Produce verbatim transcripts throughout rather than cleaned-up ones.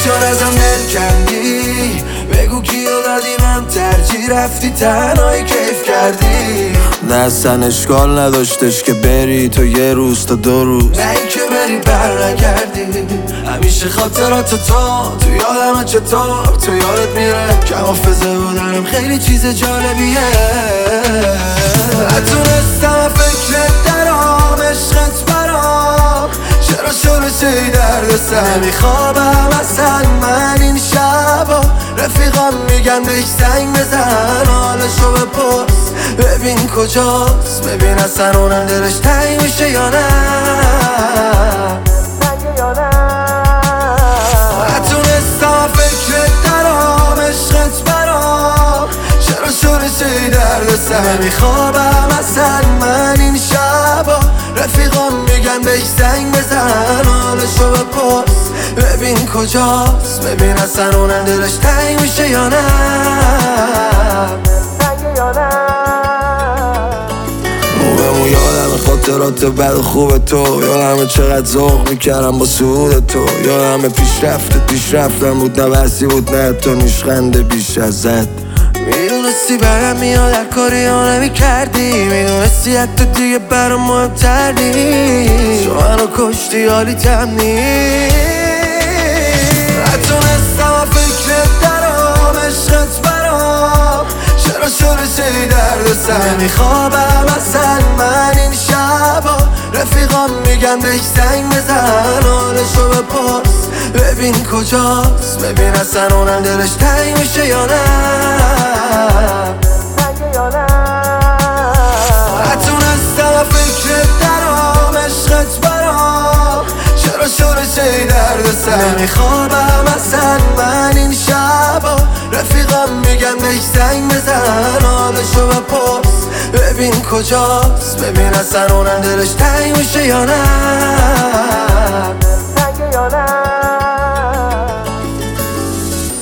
چون ازم دل کندی، بگو کیو دادی من ترجیح رفتی تنهایی کیف کردی. نه اصلا اشکال نداشتش که بری تو یه روز تا دو روز، نه این که بری بر نگردی. همیشه خاطرات تو تو یادم چطور تو یادت میره که حافظه بودنم خیلی چیز جالبیه. نتونستم فکرت درام عشقت برام، چرا شروع شدی درد سر نمیخوابم اصلا من این شبا. رفیقام میگن بهش زنگ بزن حالشو بپرس ببین کجاست، ببین اصلا اونم دلش تنگ میشه یا نه. نتونستم فکرت درام عشقت برام، چرا شروع شدی درد سر نمیخوابم اصلا من این شبا. رفیقام میگن بهش زنگ بزن حالشو بپرس ببین کجاست، ببین اصلا اونم دلش تنگ میشه یا نه. موقعمو یادم خاطرات بد و خوب تو، یادم چقدر ذوق میکردم با سعود تو، یادم پیشرفت پیشرفتم بود نه بحثی بود نه تو نیشخنده بیش ازت. میدونستی برم میاد هر کاری ها نمی کردی، میدونستی حتی دیگه برام مهمتر نیست، تو منو کشتی حالی تم نیست. نتونستم فکرت درام عشقت برام، چرا شروع شدی درد سر نمیخوابم اصلا من این شبا. رفیقام میگن بهش زنگ بزن حالشو بپرس ببین کجاست، ببین اصلا اونم دلش تنگ میشه یا نه. نتونستم فکرت درام عشقت برام، چرا شروع شدی درد سر نمیخوابم اصلا من این شبا. رفیقام میگن بهش زنگ بزن حالشو بپرس ببین کجاست، ببین اصلا اونم دلش تنگ میشه یا نه.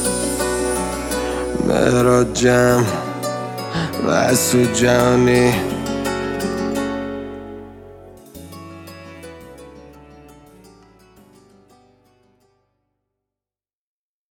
مهراد جمع و اسود جهانی